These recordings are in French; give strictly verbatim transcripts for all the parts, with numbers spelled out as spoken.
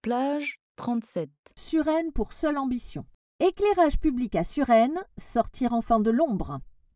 Plage trente-sept. Suresnes pour seule ambition. Éclairage public à Suresnes, sortir enfin de l'ombre.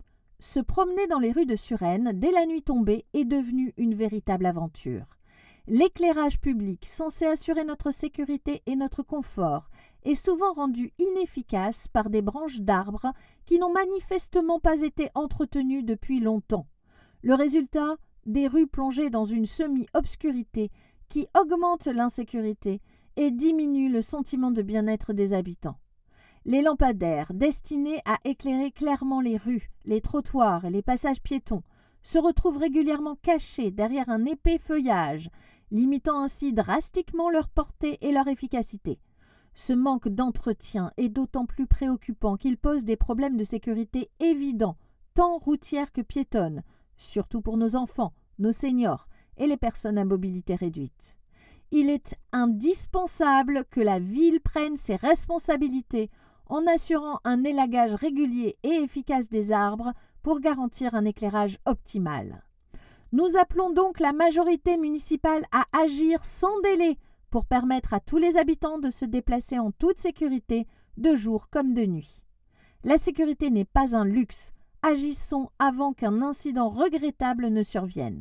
Se promener dans les rues de Suresnes dès la nuit tombée est devenu une véritable aventure. L'éclairage public, censé assurer notre sécurité et notre confort, est souvent rendu inefficace par des branches d'arbres qui n'ont manifestement pas été entretenues depuis longtemps. Le résultat, des rues plongées dans une semi-obscurité qui augmente l'insécurité et diminue le sentiment de bien-être des habitants. Les lampadaires, destinés à éclairer clairement les rues, les trottoirs et les passages piétons, se retrouvent régulièrement cachés derrière un épais feuillage, limitant ainsi drastiquement leur portée et leur efficacité. Ce manque d'entretien est d'autant plus préoccupant qu'il pose des problèmes de sécurité évidents, tant routières que piétonnes, surtout pour nos enfants, nos seniors et les personnes à mobilité réduite. Il est indispensable que la ville prenne ses responsabilités en assurant un élagage régulier et efficace des arbres pour garantir un éclairage optimal. Nous appelons donc la majorité municipale à agir sans délai pour permettre à tous les habitants de se déplacer en toute sécurité, de jour comme de nuit. La sécurité n'est pas un luxe. Agissons avant qu'un incident regrettable ne survienne.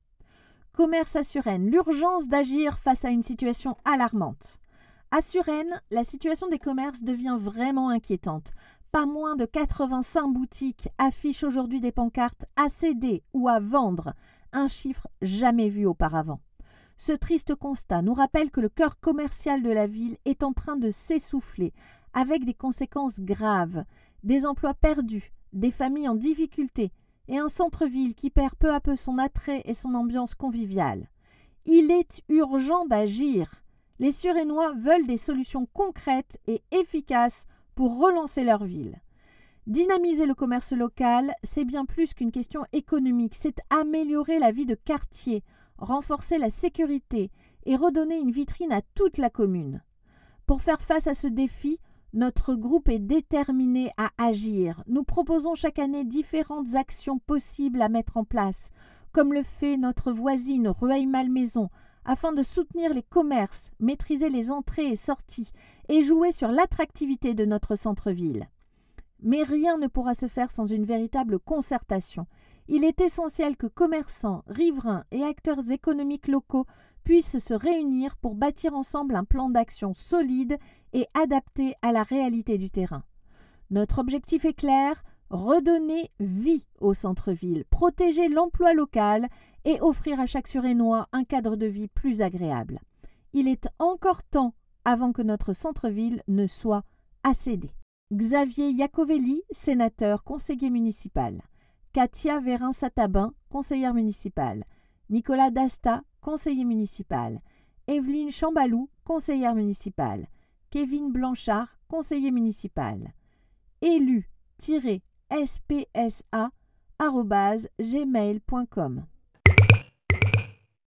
Commerce à Suresnes, l'urgence d'agir face à une situation alarmante. À Suresnes, la situation des commerces devient vraiment inquiétante. Pas moins de quatre-vingt-cinq boutiques affichent aujourd'hui des pancartes à céder ou à vendre, un chiffre jamais vu auparavant. Ce triste constat nous rappelle que le cœur commercial de la ville est en train de s'essouffler, avec des conséquences graves, des emplois perdus, des familles en difficulté et un centre-ville qui perd peu à peu son attrait et son ambiance conviviale. Il est urgent d'agir. Les Suresnois veulent des solutions concrètes et efficaces pour relancer leur ville. Dynamiser le commerce local, c'est bien plus qu'une question économique, c'est améliorer la vie de quartier, renforcer la sécurité et redonner une vitrine à toute la commune. Pour faire face à ce défi, notre groupe est déterminé à agir. Nous proposons chaque année différentes actions possibles à mettre en place, comme le fait notre voisine Rueil-Malmaison, afin de soutenir les commerces, maîtriser les entrées et sorties et jouer sur l'attractivité de notre centre-ville. Mais rien ne pourra se faire sans une véritable concertation. Il est essentiel que commerçants, riverains et acteurs économiques locaux puissent se réunir pour bâtir ensemble un plan d'action solide et adapté à la réalité du terrain. Notre objectif est clair, redonner vie au centre-ville, protéger l'emploi local et offrir à chaque Suresnois un cadre de vie plus agréable. Il est encore temps avant que notre centre-ville ne soit assédé. Xavier Iacovelli, sénateur, conseiller municipal. Katia Vérin-Satabin, conseillère municipale. Nicolas Dasta, conseiller municipal. Evelyne Chambalou, conseillère municipale. Kevin Blanchard, conseiller municipal. élu tiret s p s a arobase gmail point com